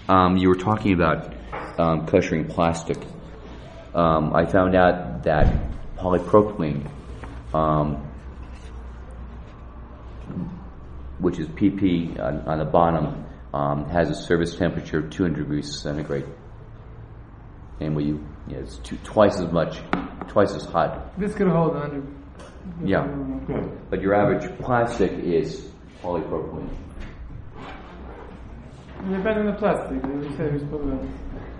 you were talking about koshering plastic. I found out that polypropylene, which is PP on the bottom, has a service temperature of 200 degrees centigrade, and it's twice as hot. This could hold 100. Yeah, but your average plastic is polypropylene. Depending on the plastic, we said we spoke about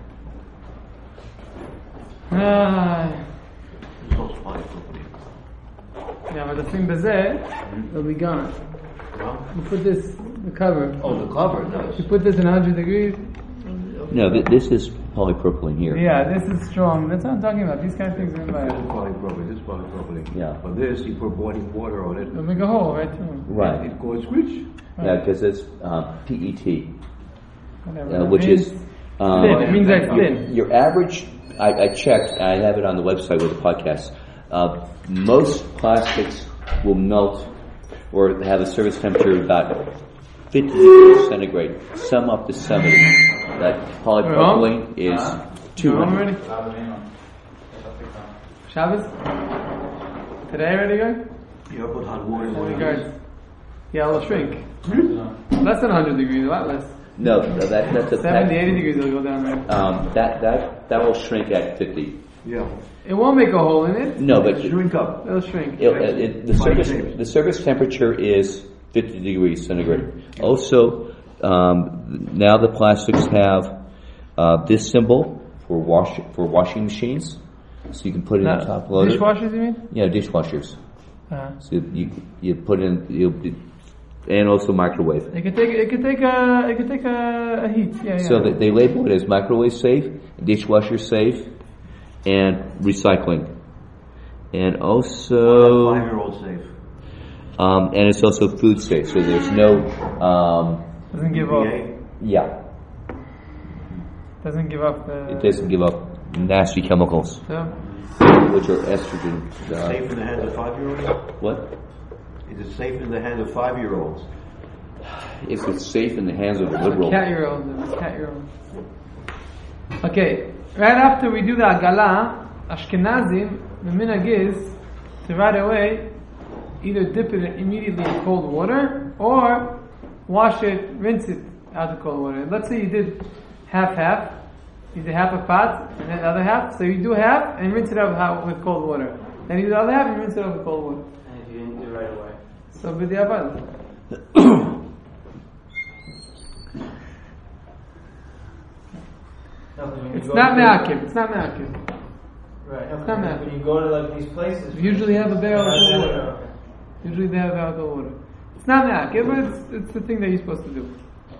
it. Yeah, but the thing bezeh will be gone. You put this, the cover. Oh, the cover does. You put this in 100 degrees. No, this is polypropylene here. Yeah, this is strong. That's what I'm talking about. These kind of things are in This is my. polypropylene. This is polypropylene. Yeah. But this, you put boiling water on it. It'll make a hole, right? Too. Right. It goes squish. Yeah, because it's PET, Whatever. which is thin. It means that thin. your average. I checked. I have it on the website with the podcast. Most plastics will melt or have a surface temperature of about 50 degrees centigrade. Some up to 70. That polypropylene is 200. Shabbos? Today already, guys? You ever put hot water in one of Guys. these? Yeah, it'll shrink. Less than 100 degrees, a lot less. No, that's a 70, 80 degrees it'll go down there. That will shrink at 50. Yeah. It won't make a hole in it. No, but Shrink up. It'll shrink. the surface temperature is 50 degrees centigrade. Also, now the plastics have this symbol for washing machines, so you can put it in the top loader. Dishwashers, you mean? Yeah, dishwashers. Uh-huh. So you put in and also microwave. It could take a heat. Yeah. So they label it as microwave safe, dishwasher safe, and recycling, and also 5-year-old safe. and it's also food safe. So there's no Doesn't give up. yeah. Doesn't give up the. It doesn't give up nasty chemicals, So, which are estrogen. Safe in the hands of 5-year-olds? What? Is it safe in the hands of 5-year-olds? If it's safe in the hands of a liberal. cat-year-old. Okay, right after we do the Agala, Ashkenazim, the minhag is to right away either dip it immediately in cold water or wash it, rinse it out of cold water. Let's say you did half. You did half a pot and then the other half. So you do half and rinse it out with cold water. Then you do the other half and rinse it out with cold water. And if you didn't do it right away. So b'diavad. It's not me'akev. It's not me'akev. Right. It's not me'akev. When you go to like these places, You usually have a barrel of cold water. Okay. Usually they have barrel of cold water. It's not me'akev, but it's the thing that you're supposed to do.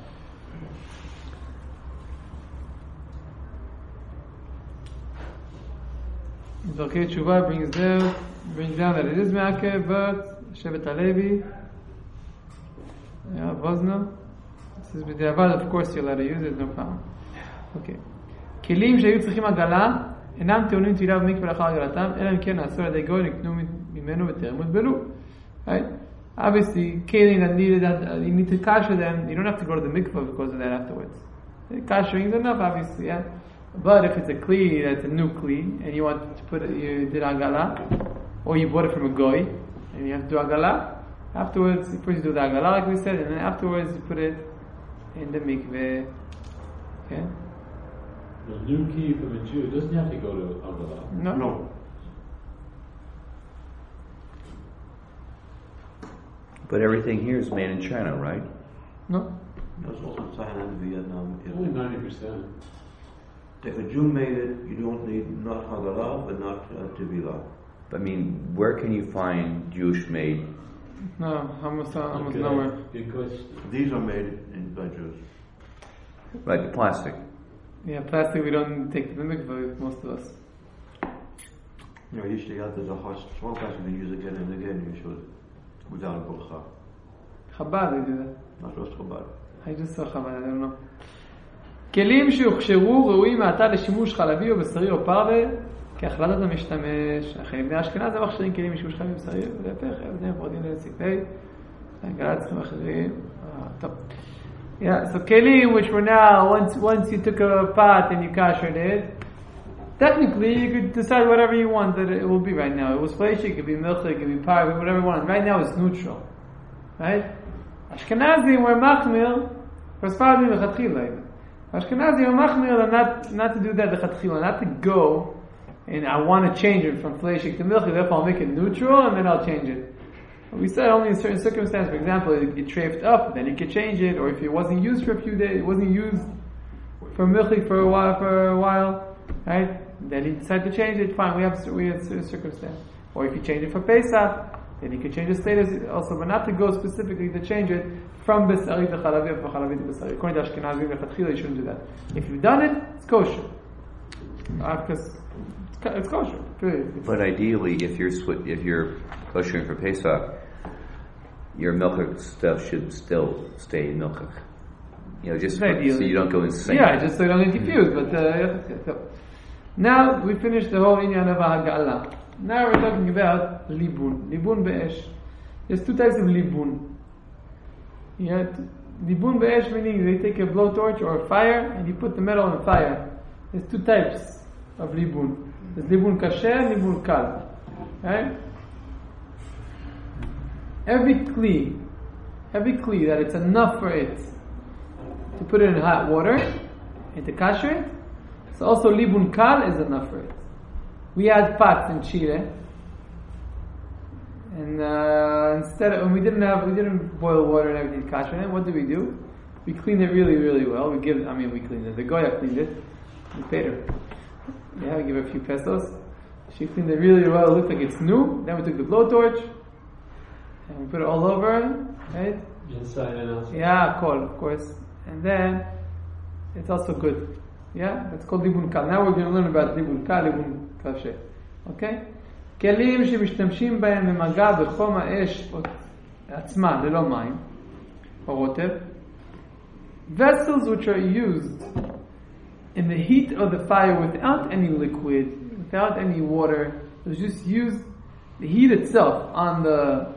Zorkei Tshuva brings down that it is me'akev, but Shevet HaLevi, Vozna, says b'diavad, of course you're allowed to use it, no problem. Okay. כלים שהיו צריכים עגלה אינם טעונים טבילה במקווה לאחר עגלתם, אלא אם כן נעשו על ידי גוי נקנו ממנו וטרם הוטבלו. Right? Obviously, kelim that needed that you need to kasher them. You don't have to go to the mikvah because of that afterwards. Kashering is enough, obviously, yeah. But if it's a kli that's a new kli and you want to put it, you did agala, or you bought it from a goy and you have to do agala. Afterwards, first you do the agala like we said, and then afterwards you put it in the mikveh. Okay. The new key from a Jew doesn't have to go to Abdullah. No. But everything here is made in China, right? No. There's also China and Vietnam. Only 90%. If a Jew made it, you don't need not Haggalah, but not Tevilah. I mean, where can you find Jewish-made? No, almost Okay. nowhere. Because These are made by Jews. Like the plastic. Yeah, plastic we don't take to the mikveh, most of us. You know, usually there's a hot small plastic you use again and again, you should, without a bracha. Chabad they do that. Not just Chabad. I just saw Chabad, I don't know. כלים שהוכשרו ראויים מעתה לשימוש חלבי או בשרי או פרווה כהחלטת המשתמש. אחרי בני אשכנז הם מכשירים כלים לשימוש חלבי ובשרי ולהפך, בני פרדים לציפי הגלת צריכים אחרים. טוב. Yeah, so kelim, which were now, once you took a pot and you kashered it, technically you could decide whatever you want that it will be right now. It was fleishik, it could be milchik, it could be par, whatever you want. Right now it's neutral. Right? Ashkenazim were machmir, for Sfaradim lechatchila. Ashkenazim were machmir not to do that lechatchila, not to go and I want to change it from fleishik to milchik, therefore I'll make it neutral and then I'll change it. We said only in certain circumstances. For example, it trafed up, then you could change it, or if it wasn't used for a few days, it wasn't used for milchik for a while, right? Then you decide to change it. Fine, we have certain circumstances. Or if you change it for Pesach, then you could change the status also, but not to go specifically to change it from Besari to Chalavi or from Chalavi to Besari. According to Ashkenazim Lechatchila, you shouldn't do that. If you've done it, it's kosher. Because it's kosher. Period. But ideally, if you're koshering for Pesach, your milchik stuff should still stay in milchik. Just so you don't go insane. Yeah, just so you don't get confused. But so. Now we finished the whole inyan of Hagala. Now we're talking about libun. Libun be'esh. There's two types of libun. Libun be'esh meaning they take a blowtorch or a fire and you put the metal on the fire. There's two types of libun. There's libun kasher and libun kal. Right? Every kli that it's enough for it to put it in hot water and to kasher it, so also libun kal is enough for it. We had pots in Chile, and instead of, when we didn't boil water and everything to kasher it, what did we do? We cleaned it really, really well. We cleaned it. The Goya cleaned it. We paid her. Yeah, we give her a few pesos. She cleaned it really well. It looked like it's new. Then we took the blowtorch and we put it all over, right? Inside and outside. Yeah, cool, of course. And then it's also good. Yeah, that's called libun kal. Now we're going to learn about libun kal, libun kasher. Okay? כלים שמשתמשים בהם במגע בחום האש עצמה, ללא מים, or water. Vessels which are used in the heat of the fire without any liquid, without any water. It was just used, the heat itself on the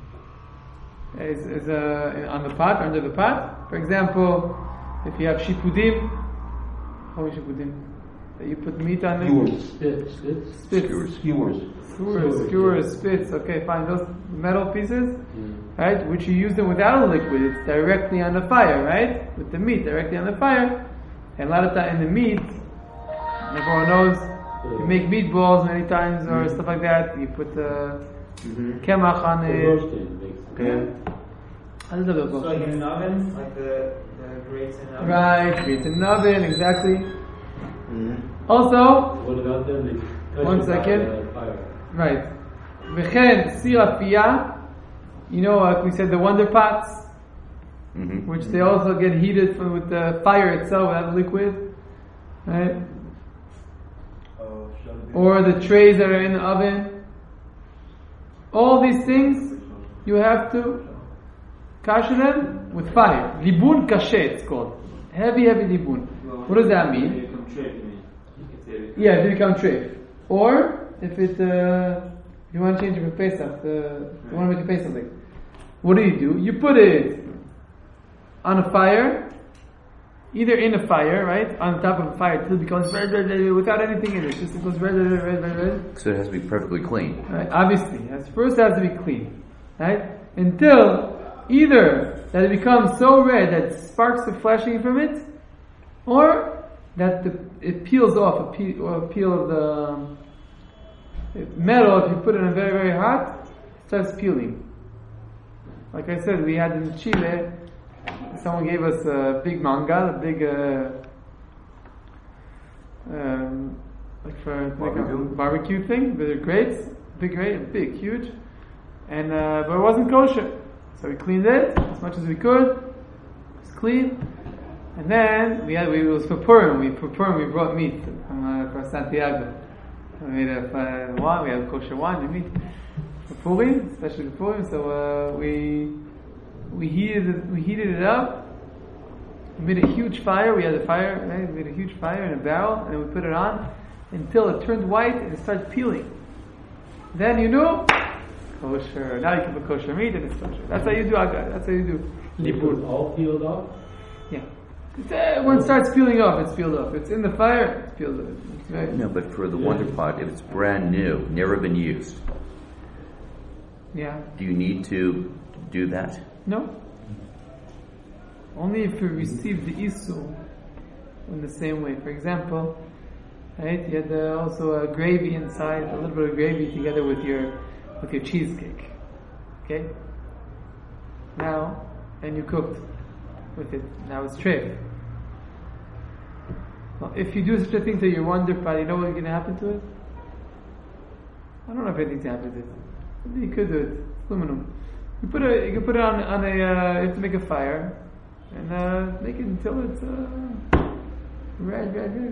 on the pot, under the pot. For example, if you have shipudim, how many shipudim? That you put meat on it? Spits. Skewers, spits. Okay, fine. Those metal pieces, right? Which you use them without a liquid. It's directly on the fire, right? With the meat directly on the fire. And a lot of time in the meat, everyone knows, you make meatballs many times or stuff like that. You put kemach on it. So like in an oven, like the grates in an oven? Right, grates in an oven, exactly. Also, What about them? one second. Right. V'chen sirafia, like we said, the wonder pots, which they also get heated with the fire itself, without liquid, right? Or the trays that are in the oven. All these things, you have to kasher them with fire. Libun kasher, it's called. Heavy libun. What does that mean? Yeah, if they become treif. Or, if you want to change it for Pesach, you want to make a Pesach like, what do? You put it on a fire, either in a fire, right, on top of a fire, until it becomes red, without anything in it. Just it goes red. So it has to be perfectly clean. Right, obviously. First it has to be clean. Right? Until either that it becomes so red that sparks are flashing from it, or that it peels off, a peel of the metal. If you put it in very, very hot, it starts peeling. Like I said, we had in Chile, someone gave us a big mangal, a big barbecue thing with the grates, big, huge, and but it wasn't kosher, so we cleaned it as much as we could. It was clean. And then it was for Purim. We brought meat from Santiago. We made wine. We had kosher wine and meat for Purim, especially for Purim. So we heated it up. We made a huge fire. We had a fire. Right? We made a huge fire in a barrel, and we put it on until it turned white and it started peeling. Then kosher. Now you can put kosher meat and it's kosher. That's how you do agad. That's how you do libun. All peeled off? Yeah. When it starts peeling off, it's peeled off. It's in the fire, it's peeled off. Right? No, but for the Wonder Pot, if it's brand new, never been used, Yeah. do you need to do that? No. Only if you receive the Isur in the same way. For example, right, you had also a gravy inside, a little bit of gravy together with your cheesecake. Okay? Now, and you cooked with it. Now it's treif. Well, if you do such a thing to your Wonder Pot, you know what's going to happen to it? I don't know if anything's happened to it. Maybe you could do it. It's aluminum. You can put it on a. You have to make a fire and make it until it's red.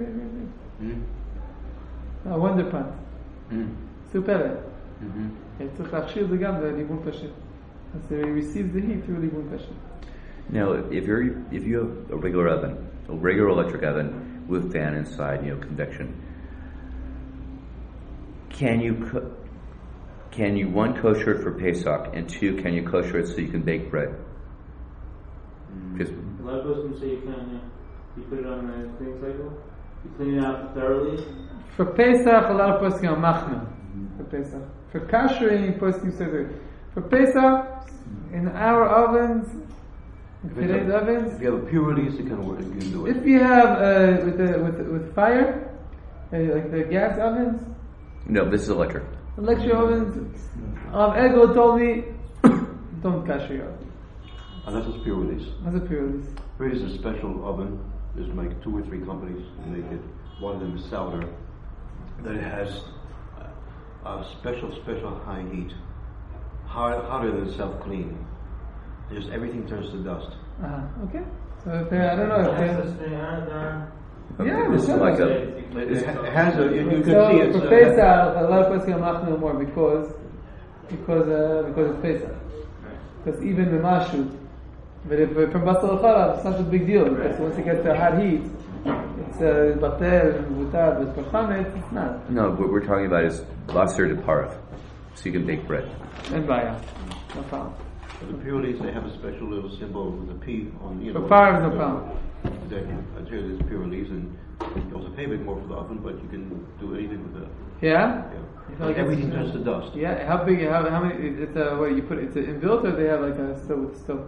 A Wonder Pot. Super. It's a tachshir legam the libun pashit. So it receives the heat through libun pashit. Now, if you have a regular oven, a regular electric oven with fan inside, convection, can you one, kosher it for Pesach, and two, can you kosher it so you can bake bread? Because A lot of Muslims say you can, yeah. You put it on the cleaning cycle, you clean it out thoroughly. For Pesach, a lot of poskim are machmir. For Pesach. For kashering, poskim say that. For Pesach, in our ovens, in today's ovens, If you have a pure release, you can do it. if you have with fire, like the gas ovens, no, this is electric. electric ovens, Ego told me, don't kasher your oven. Unless it's pure release. That's a pure release. Pure release is a special oven. There's like 2 or 3 companies that make it. One of them is Sauder. That it has a special high heat. Hotter than self-clean. Just everything turns to dust. Okay. So if I don't know if yeah, This is like a. It has a, you can so see it's for Pesach, a lot of poskim are machmir more because it's Pesach. Because even the mashu, but if from basal chalav, it's not a big deal because once it gets to hot heat, it's batel and vutad. But for chametz, it's not. No, what we're talking about is basar de parav, so you can bake bread. And baya, no problem. For the pure release, they have a special little symbol with a P on. For parav, no problem. That here there's pure release, and you also pay a bit more for the oven, but you can do anything with it. Yeah. Like everything turns to dust. Yeah. How big? How many? It's what you put? It's inbuilt, or they have like a stove with a stove.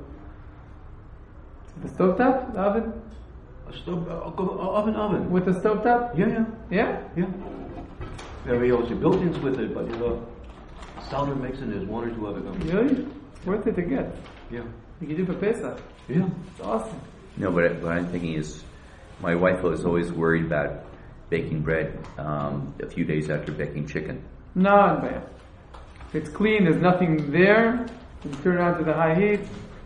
The stove top, the oven A stove, oven. with a stove top. Yeah. Yeah. Very also built-ins with it, but Sauder makes it. There's 1 or 2 other companies. Really? It's worth it to get. Yeah. You can do for Pesach. Yeah. It's awesome. No, but what I'm thinking is, my wife was always worried about baking bread a few days after baking chicken. No, bad. If it's clean, there's nothing there. You turn it on to the high heat.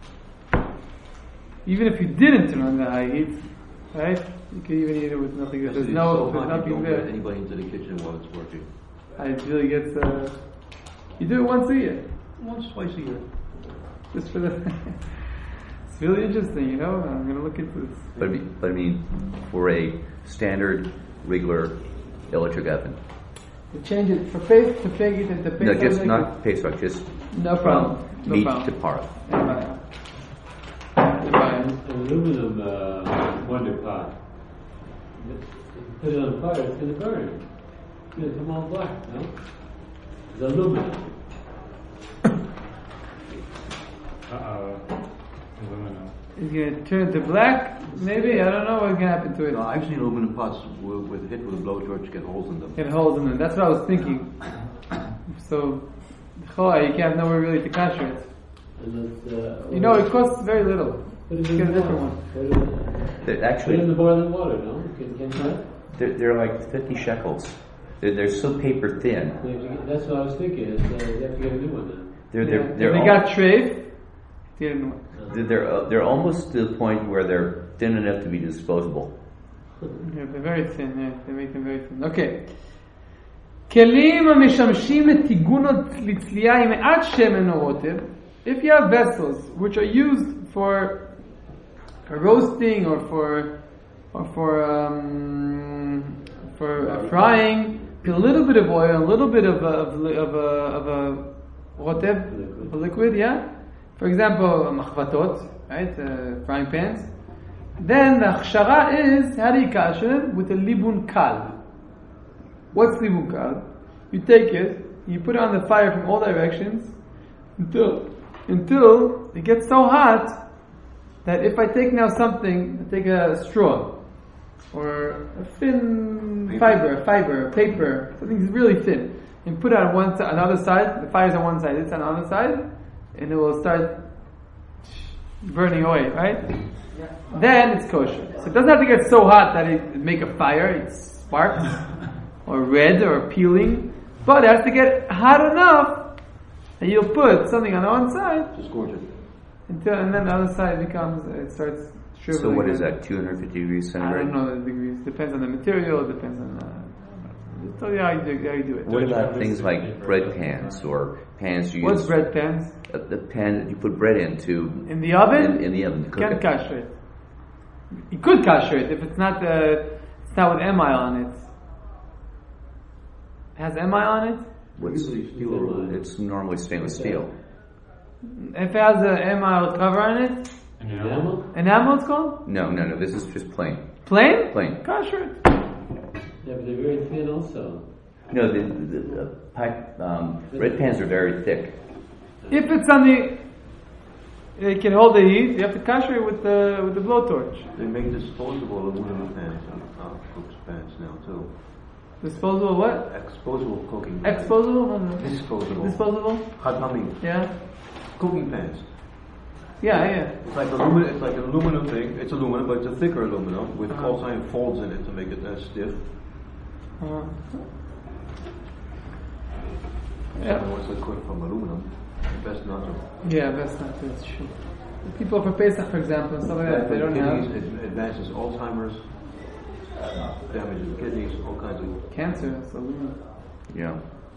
Even if you didn't turn on the high heat, right? You can even eat it with nothing. There's It's no, so there's hot, you nothing don't there. let anybody into the kitchen while it's working. It really gets. You do it once a year, Once, twice a year. just for the. It's really interesting, I'm going to look into this. But I mean, for a standard, regular electric oven. To change it for Pesach to peg it into Pesach. No, just not Pesach, just No problem. from No meat problem. to parav. Aluminum Wonder Pot. Put it on fire, it's going to burn. It's going to come all black, no? It's aluminum. Aluminum. It's going to turn to black? Maybe? I don't know what's going to happen to it. No, I've seen aluminum pots with hit with a blowtorch get holes in them. Get holes in them. That's what I was thinking. So, you can't have nowhere really to kasher it. And it's, It costs very little. Put it Get in a the different water. one. Put it They're in actually, the boiling water, no? Can you do that? they're like 50 shekels. They're so paper thin. That's what I was thinking. You have to get a new one then. They got treif. They're almost to the point where they're thin enough to be disposable. Yeah, they're very thin. Yeah, they make them very thin. Okay. כלים המשמשים לטיגונות לצלייה עם מעט שמן או רוטב. If you have vessels which are used for roasting or for frying, a little bit of oil, a little bit of a rotev, a liquid, yeah. For example, machvatot, right, frying pans. Then the chshara is, how do you kasher it? With a libun kal. What's libun kal? You take it, you put it on the fire from all directions until it gets so hot that if I take now something, I take a straw or a thin fiber, paper, something really thin, and put it on one side, on the other side. The fire's on one side, it's on the other side, and it will start burning away, right? Yeah. Then it's kosher. So it doesn't have to get so hot that it make a fire, it sparks, or red, or peeling, but it has to get hot enough that you'll put something on the one side, Just scorch it. and then the other side it starts shriveling. So what is that, 250 degrees I centigrade? don't know the degrees. Depends on the material, depends on just tell you how you do it. What about things like bread pans or pans you What's use? bread pans? The pan that you put bread into In the oven? in the oven to cook Can't it. kasher it. You could kasher it if it's not with emile on it. It has emile on it? What's, Usually steel or aluminum. it's normally stainless steel. If it has an emile cover on it, Enamel? enamel it's called? No, this is just plain. Plain? Plain. Kasher it. Yeah, but they're very thin also. No, the pipe, bread pans are very thick. If it's on it can hold the heat, you have to kasher it with the blowtorch. They make disposable aluminum pans and cook's pans now too. Disposable what? Exposable cooking pans. Exposable? Disposable. I mean, Yeah. cooking pans. Yeah. It's like aluminum. It's like an aluminum thing. It's aluminum, but it's a thicker aluminum with cast iron folds in it to make it less stiff. Yeah. And once it's cooked from aluminum, best not to. Yeah, that's not good. It's true. The people for Pesach, for example, and stuff like that, they don't kidneys, have it advances Alzheimer's, damages the kidneys, all kinds of. cancer. So Yeah.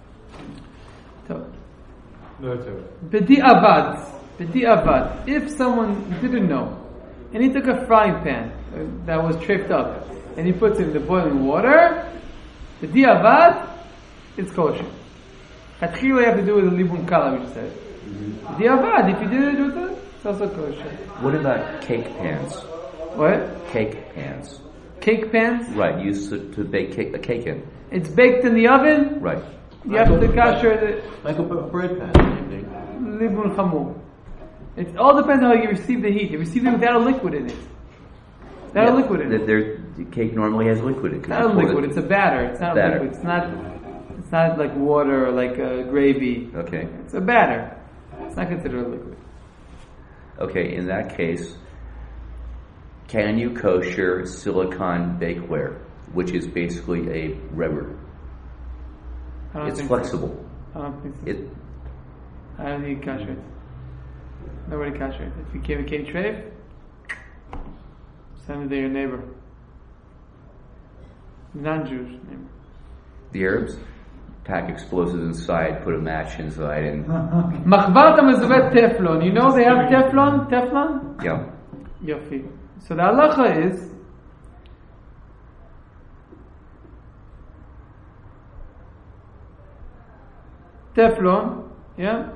B'di'avad. If someone didn't know, and he took a frying pan that was tripped up, and he puts it in the boiling water, b'di'avad, it's kosher. Chatchila you have to do with the libun kala, we just said. B'di'avad, if you did it with it, it's also kosher. What about cake pans? What? Cake pans. Cake pans? Right, used to bake a cake in. It's baked in the oven. Right. You have to kasher the Like a bread pan, same thing. libun chamur. It all depends on how you receive the heat. You receive it without a liquid in it. Without a liquid in it. The cake normally has liquid. It Not a liquid. It's a batter. It's not Batter. a liquid. It's not like water or like gravy. Okay. It's a batter. It's not considered a liquid. Okay, in that case, can you kosher silicone bakeware, which is basically a rubber? I don't It's think flexible. So. I don't think so. It I don't think you kasher it. Nobody kasher it. If you became treif, send it to your neighbor. Non-Jewish neighbor. the Arabs pack explosives inside, put a match inside, and Machvarta mezuvet teflon. You know they have teflon? Teflon? yeah. Yofi. So the halacha is Teflon, yeah?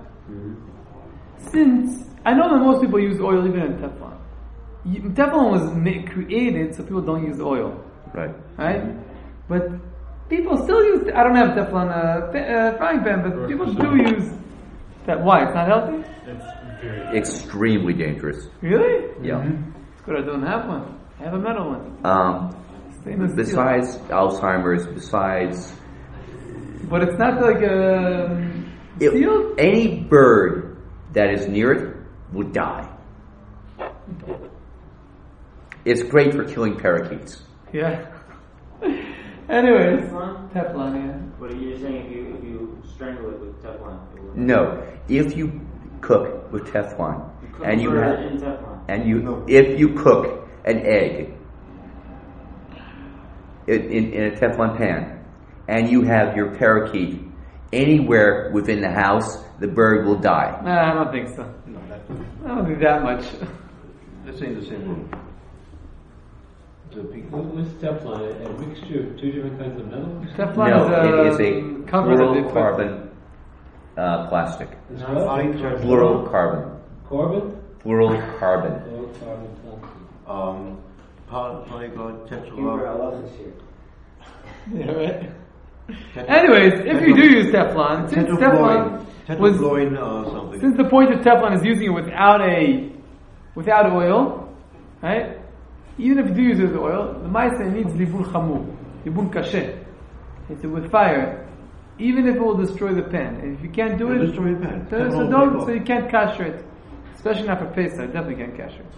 Since I know that most people use oil even in Teflon. Teflon was created so people don't use oil, Right. right? But people still use. I don't have Teflon frying pan, but people do use that. Why? It's not healthy. Extremely dangerous. Really? Yeah. It's good. I don't have one. I have a metal one. Stainless steel. Besides Alzheimer's, besides But it's not like steel. any bird that is near it will die. It's great for killing parakeets. Yeah. Anyways, Teflon? Teflon, yeah. But you're saying if you strangle it with Teflon, it will. No, if you cook with Teflon and you Cover have it in Teflon. and you if you cook an egg in a Teflon pan and you have your parakeet anywhere within the house, the bird will die. Nah, I don't think so. I don't think that much. This ain't the same room. What's Teflon? A mixture of two different kinds of metal? Teflon No, is it is a cover that they put. fluorocarbon plastic. It's what? Fluorocarbon. Carbon? Fluorocarbon. Oh, carbon plastic. polyglot, Keep your tetralog. halachas here. Yeah, right. Anyways, if you do use Teflon, since Teflon was Tetrafloid something. since the point of Teflon is using it without oil, right? Even if you do use it with oil, the ma'aseh needs libun chamur, libun kasher. It's with fire. Even if it will destroy the pan, and if you can't do it, Destroy the pan. so you can't kasher it, especially not for Pesach. Definitely can't kasher it.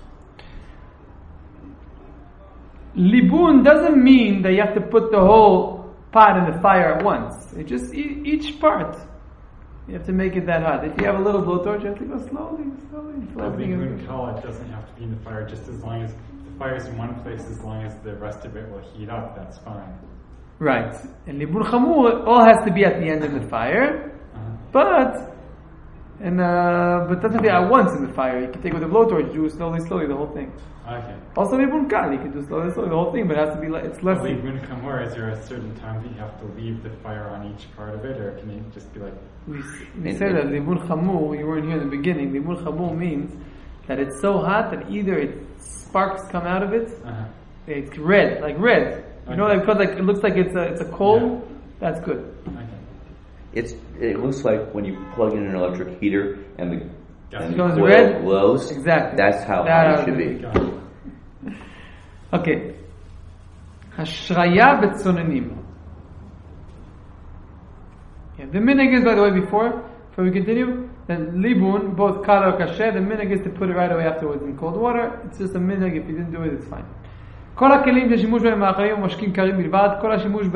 Libun doesn't mean that you have to put the whole pot in the fire at once. It just each part. You have to make it that hot. If you have a little blowtorch, you have to go slowly. Well, the Libun Kala doesn't have to be in the fire just as long as the fire's in one place, as long as the rest of it will heat up, that's fine. Right. And libun chamur, all has to be at the end of the fire, but doesn't have to be at once in the fire. You can take with a blowtorch, do slowly, the whole thing. Okay. Also libun kal, you can do slowly, the whole thing, but it has to be it's less. Libun Kamor, is there a certain time that you have to leave the fire on each part of it, or can you just be like... We said that libun chamur, you weren't here in the beginning, libun chamur means that it's so hot that either sparks come out of it, it's red, like red. You know, because it looks like it's a coal. Yeah. That's good. Okay. It looks like when you plug in an electric heater and the goes coil red. glows. Exactly. That's how hot it should be. Okay. Hashraya betzonenim. Yeah, the minhag is, by the way, before we continue, then libun, both kala or kasher, the minhag is to put it right away afterwards in cold water. It's just a minhag. If you didn't do it, it's fine. כל הכלים ששימוש בהם האחרים ומשקים קרים בלבד, כל השימוש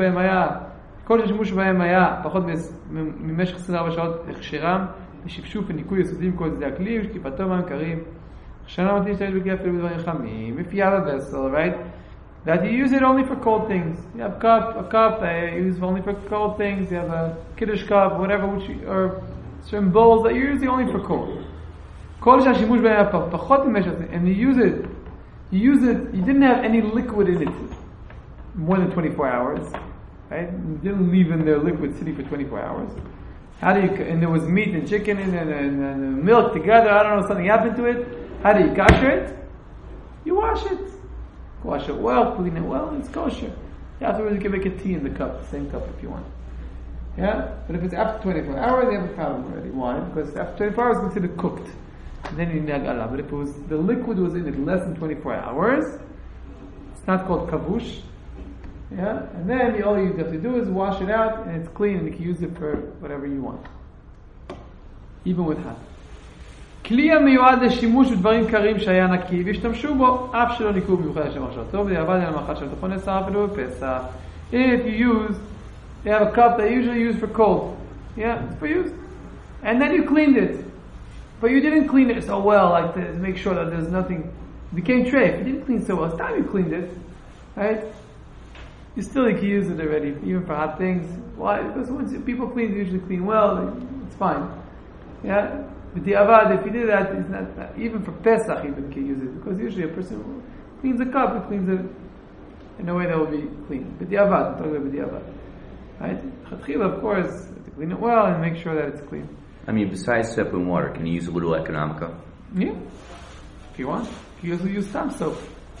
בהם היה פחות ממשך 24 שעות הכשרם, בשפשוף וניקוי יסודי מכל שדה הכלי, ושטיפתו מים קרים. שנה מתאים להשתמש בכלי אפילו בדברים חמים. If you have a vessel, right, that you use it only for cold things. You have a cup, you use only for cold things. You have a kiddush cup, whatever, or certain bowls that you're using only for cold. כל שהשימוש בהם היה פחות ממשך, and you didn't have any liquid in it more than 24 hours, right? You didn't leave in there liquid sitting for 24 hours. And there was meat and chicken and milk together, I don't know, something happened to it. How do you kosher it? You wash it. Wash it well, clean it well, it's kosher. Afterwards you can make a tea in the cup, the same cup if you want. Yeah? But if it's after 24 hours, you have a problem already. Why? Because after 24 hours it's considered cooked. And then you need Allah. But if the liquid was in it less than 24 hours, it's not called kavush. Yeah? And then all you have to do is wash it out and it's clean and you can use it for whatever you want. Even with hot. כלי המיועד לשימוש בדברים קרים שהיה נקי והשתמשו בו אף שלא ניקו במיוחד לשם מחשבתו ודיעבד על המאכל של תוכן נשרף אפילו בפסח. If you have a cup that you usually use for cold, yeah, it's for use, and then you cleaned it, but you didn't clean it so well, like to make sure that there's nothing. It became treif. You didn't clean so well. It's time you cleaned it, right? You still can use it already, even for hot things. Why? Because once people clean, they usually clean well. It's fine. Yeah. But the avad, if you did that, it's not even for Pesach. Even can use it because usually a person cleans a cup, he cleans it in a way that will be clean. But the avad, I'm talking about the avad, right? Chatchila, of course, to clean it well and make sure that it's clean. I mean, besides soap and water, can you use a little economica? Yeah, if you want. You also use some soap.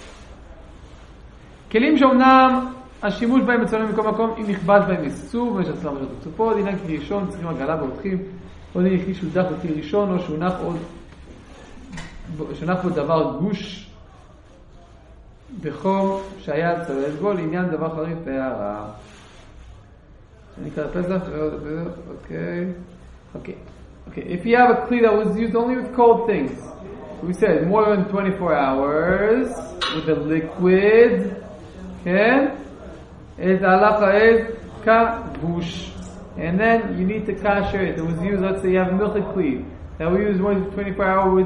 כלים שאומנם השימוש בהם מצוין במקום מקום אם נכבש בהם איסור ויש הצלם ושת הצופות, דינן כלי ראשון, צריכים עגלה והולכים, או דין כלי שהודח בכלי ראשון, או שהונח בו דבר גוש בחום שהיה צולל בו, לעניין דבר חריף והערה. אני אקרא פסח, Okay, if you have a kli that was used only with cold things, we said more than 24 hours with a liquid, okay, is halacha is kavush, and then you need to kasher it. It was used. Let's say you have a milchik kli that we use more than 24 hours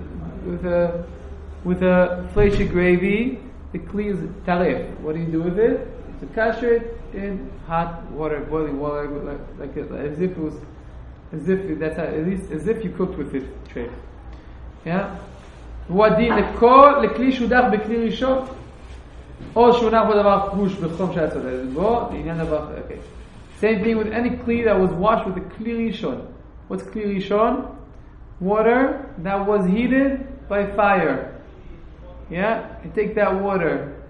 with a fleshy gravy. The kli is tarif. What do you do with it? To kasher it in hot water, boiling water, like as if it was. As if you cooked with it tray. Yeah? ודין לכלי שודח בכלי ראשון או שהונח בו דבר גוש בחום שהיה צולל בו לעניין דבר okay. Same thing with any kli that was washed with a kli rishon. What's kli rishon? Water that was heated by fire. Yeah? You take that water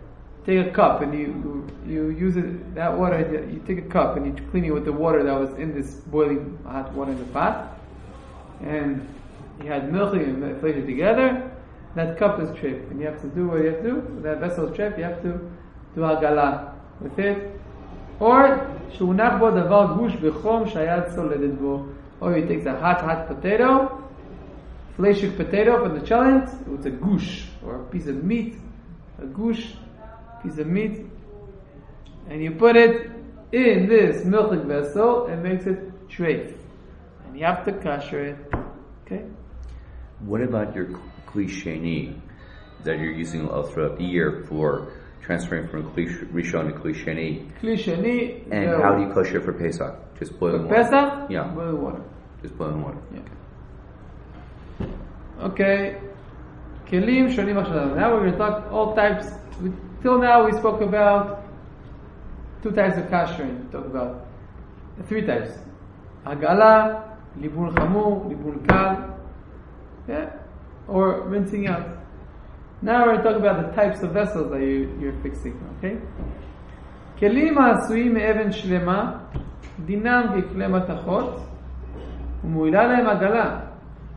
take a cup and you use it, that water, you take a cup and you clean it with the water that was in this boiling hot water in the pot, and you had milk and place it together, that cup is tripped, and you have to do what you have to do. That vessel is tripped, you have to do הגלה with it. Or שהונח בו דבר גוש בחום שהיד סולדת בו. Or you take the hot potato, fleshik potato from the chalent, with a gush, or a piece of meat, a gush, piece of meat, and you put it in this milchik vessel, and makes it treif. And you have to kasher it. Okay? What about your kli sheni that you're using all throughout the year for transferring from kli rishon to kli sheni? Kli sheni. And how do you kosher for Pesach? Just boiling water? Pesach? Yeah. Boiling water. Just boiling water. Yeah. Okay. Kelim shonim achshadav. Now we're going to talk all types. Till now we spoke about 2 types of kashering. We talked about 3 types. Hagala, libun chamur, libun kal. Yeah, or rinsing out. Now we're going to talk about the types of vessels that you're fixing. Okay? Kelim ha'asuim me'even shlema, dinam kekle matachot, u'muila lehem hagala.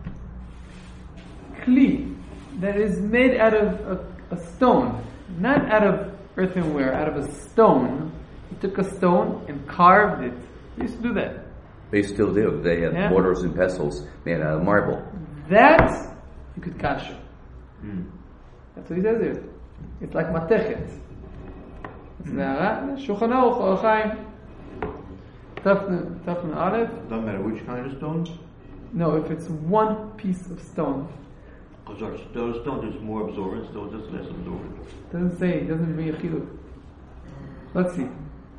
Kli that is made out of a stone, not out of earthenware, out of a stone. You took a stone and carved it. You used to do that. They still do. They have mortars and pestles made out of marble. That you could kasher. That's what he says here. It's like matechet. It's Shulchan Aruch, Orach Chaim, Tafna Aleph. Doesn't matter which kind of stone? No, if it's one piece of stone. Because those stones is more absorbent, those is less absorbent. Doesn't say, it doesn't bring a chiluk. Let's see.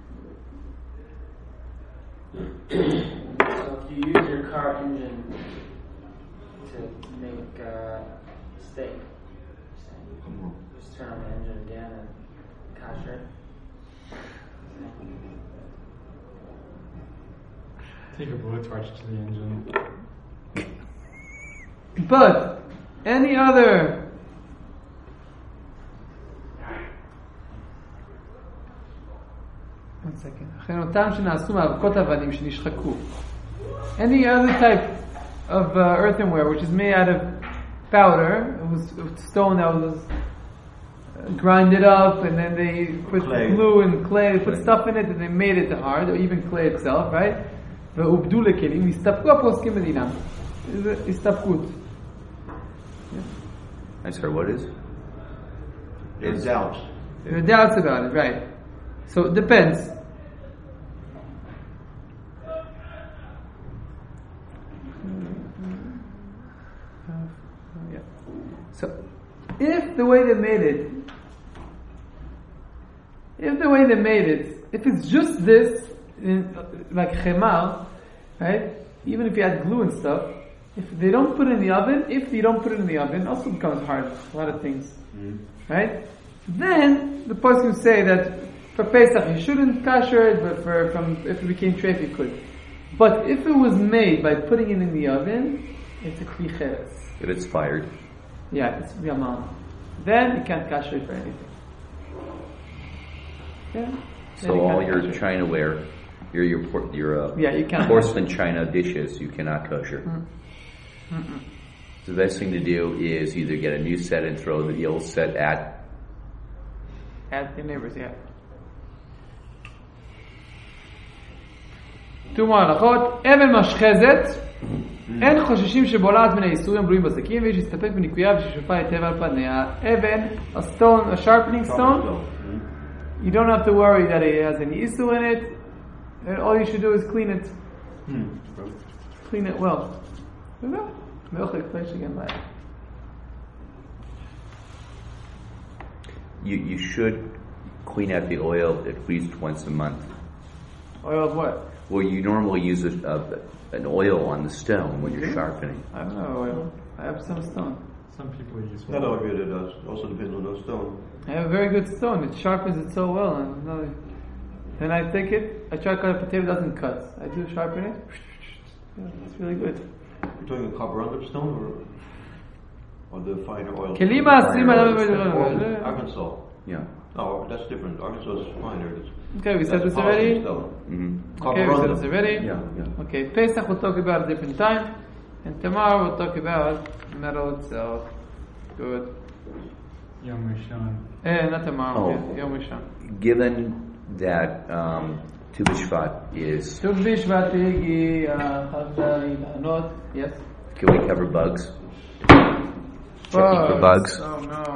So if you use your car engine to make steak, just turn on the engine again and kasher it. Take a blowtorch to the engine. But any other one second. Any other type of earthenware which is made out of powder, it was stone that was grinded up, and then they put glue and clay, they put stuff in it, and they made it hard, or even clay itself, right? ועובדו לכלים, הסתפקו הפוסקים מדינם. הסתפקות. I'm sorry, what is? There's doubts. There are doubts about it, right? So it depends. Yeah. So if the way they made it, if it's just this, like chemar, right? Even if you add glue and stuff, if they don't put it in the oven, also becomes hard. A lot of things, right? Then the person can say that for Pesach you shouldn't kasher it, but if it became treif you could. But if it was made by putting it in the oven, it's a kli cheres. If it's fired. Yeah, it's yamal. Then you can't kasher it for anything. Yeah. So all your chinaware, your you can't porcelain china dishes, you cannot kosher. So the best thing to do is either get a new set and throw the old set at your neighbors, yeah. 2 more הלכות. אבן משחזת, אין חוששים שבולעת מן האיסורים בלויים בסכין, ויש להסתפק בניקויה וששופע היטב על פניה. אבן, a sharpening stone, you don't have to worry that it has any issue in it. And all you should do is clean it. Clean it well. You should clean out the oil at least once a month. Oil of what? Well, you normally use an oil on the stone when you're sharpening. I don't know oil. I have some stone. Some people use Not all good it does. Also depends on the stone. I have a very good stone. It sharpens it so well. Then I take it. I try to cut a potato. It doesn't cut. I do sharpen it. Yeah, it's really good. You're talking a copper roundup stone or the finer oil? Kelima Arkansas. Yeah. No, that's different. Arkansas is finer. Okay, we said That's this already. politics, though. Okay, we said this already. Yeah, yeah. Okay, Pesach we'll talk about a different time, and tomorrow we'll talk about metal itself. Good. Yom Rishon. Not tomorrow. Oh. Yom Rishon. Given that Tu B'Shvat is, ט"ו בשבט הגיע, חזר לענות. Yes. can we cover bugs? Checking for bugs. Oh no.